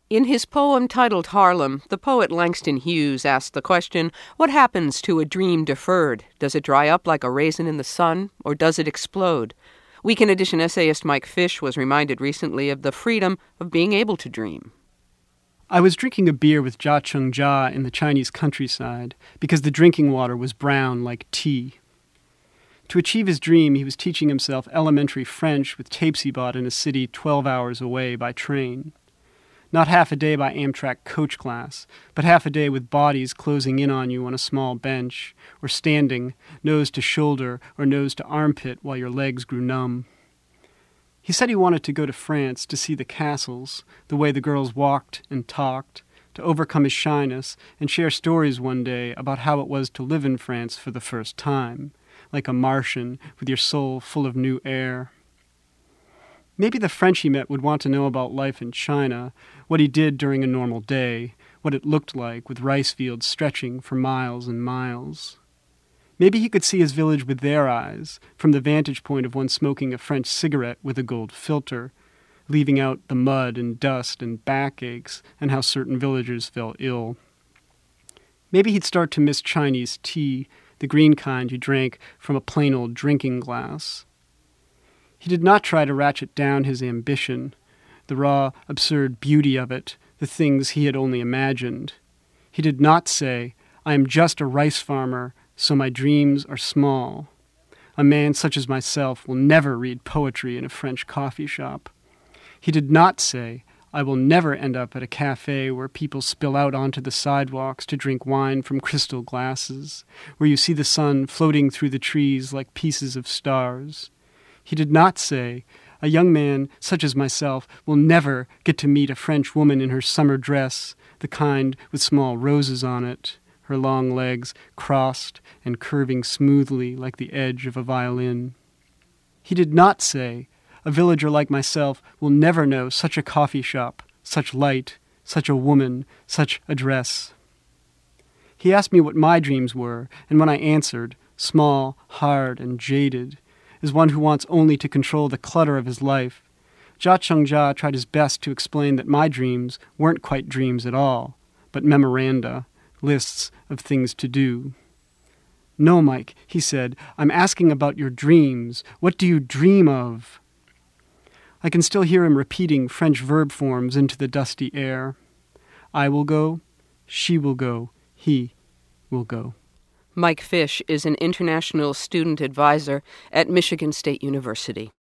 In his poem titled Harlem, the poet Langston Hughes asked the question, what happens to a dream deferred? Does it dry up like a raisin in the sun, or does it explode? Weekend Edition essayist Mike Fish was reminded recently of the freedom of being able to dream. I was drinking a beer with Jia Cheng-jia in the Chinese countryside because the drinking water was brown like tea. To achieve his dream, he was teaching himself elementary French with tapes he bought in a city 12 hours away by train. Not half a day by Amtrak coach class, but half a day with bodies closing in on you on a small bench, or standing, nose to shoulder or nose to armpit while your legs grew numb. He said he wanted to go to France to see the castles, the way the girls walked and talked, to overcome his shyness and share stories one day about how it was to live in France for the first time, like a Martian with your soul full of new air. Maybe the French he met would want to know about life in China, what he did during a normal day, what it looked like with rice fields stretching for miles and miles. Maybe he could see his village with their eyes, from the vantage point of one smoking a French cigarette with a gold filter, leaving out the mud and dust and backaches and how certain villagers fell ill. Maybe he'd start to miss Chinese tea, the green kind you drank from a plain old drinking glass. He did not try to ratchet down his ambition, the raw, absurd beauty of it, the things he had only imagined. He did not say, I am just a rice farmer, so my dreams are small. A man such as myself will never read poetry in a French coffee shop. He did not say, I will never end up at a cafe where people spill out onto the sidewalks to drink wine from crystal glasses, where you see the sun floating through the trees like pieces of stars. He did not say, a young man such as myself will never get to meet a French woman in her summer dress, the kind with small roses on it, her long legs crossed and curving smoothly like the edge of a violin. He did not say, a villager like myself will never know such a coffee shop, such light, such a woman, such a dress. He asked me what my dreams were, and when I answered, small, hard, and jaded, as one who wants only to control the clutter of his life, Jia Cheng-jia tried his best to explain that my dreams weren't quite dreams at all, but memoranda, lists of things to do. No, Mike, he said, I'm asking about your dreams. What do you dream of? I can still hear him repeating French verb forms into the dusty air. I will go, she will go, he will go. Mike Fish is an international student advisor at Michigan State University.